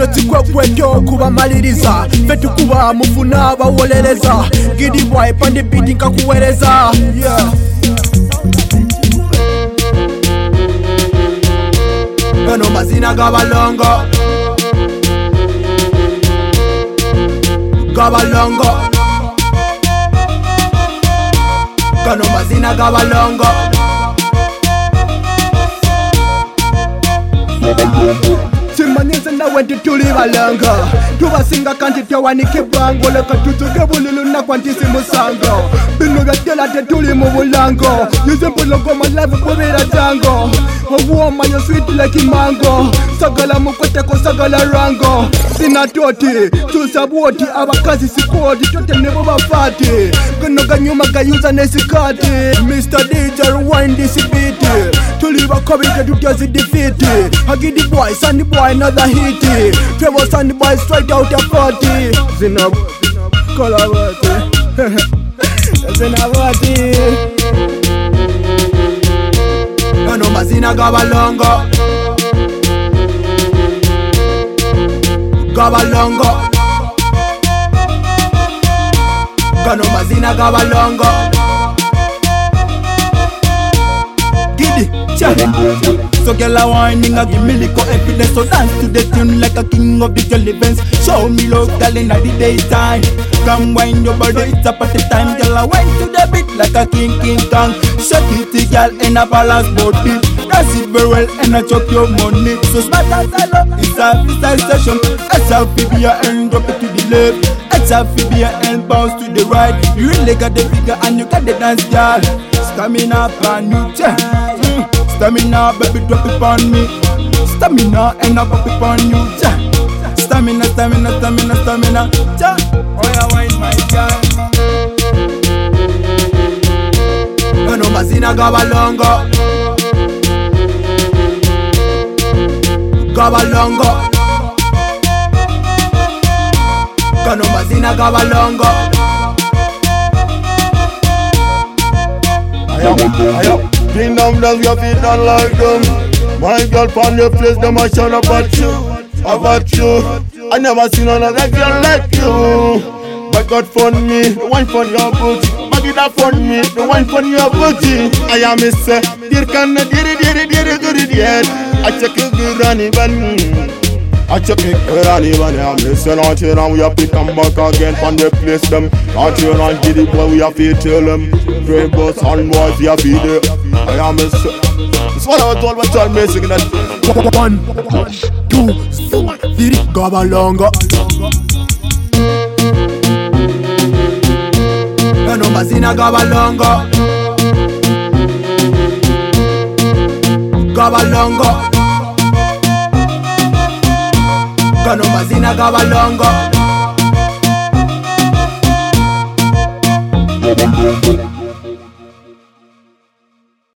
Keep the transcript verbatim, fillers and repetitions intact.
kuno tikwekweto kubamaliriza fe tukuba mufuna abawoleleza Giddy Boy pande beat nkakuwereza yeah. Gano mazina gabalongo Gabalongo Gano mazina gabalongo Simanyeze nawe tituli balanga Tubasinga kanti tewanike bwango Leka tutuge bululu na kwantisi musango Binuga tela tetuli mu bulango Yuze bulongo malavi bubira tango Obuoma yo sweet like mango Sagala mukoteko sagala rango Sina toti, tusabuoti abakazi sikodi Tote nebo bafati Gano ganyuma gayuza nesikati Mister D J rewind this beat Tuli bakobike tutyazi defeat Giddy Boy, Sandy Boy another hit Trevor Sandy Boy straight out of forty Zinab Kolawati Zinabati Gano mazina gabalongo Gabalongo Gano mazina gabalongo Giddy Chah So girl I whining, I give me little evidence. So dance to the tune like a king of the jolly events. Show me love, girl, in the daytime. Come wind your body, it's up at the time. Girl I whine to the beat like a king, king kong. Shake it, girl, in a balance body. Dance it very well and I chop your money. So smart as I love, it's a freestyle session. It's a fibia and drop it to the left. It's a fibia and bounce to the right. You really got the figure and you got the dance, girl. Stamina brand new, check. Stamina, baby, drop it on me. Stamina, and I pop it on you. Ja. Stamina, stamina, stamina, stamina. Ja. Oh, yeah, wine, my girl. Gano mazina gabalongo. Gabalongo. Gano mazina gabalongo. Ayo, ayo. Bring them down, you feel not like them. My girl from your place, them a shout about you, about you. I never seen another girl like you. But God fund me, the wine for your booty. But it fund me, the wine for your booty. I am a say, dear can dear dear dear good yet. I check you good running ban. I check it good running ban. I'm listening out here and we have to come back again from the place them. Out here and Giddy Boy, we have to tell them. Brave boss and boys, we have to there. I am a say. It's what I was told, but I'm missing that. One, two, three, gabalongo. Gano mazina gabalongo. Gabalongo. Gano mazina gabalongo.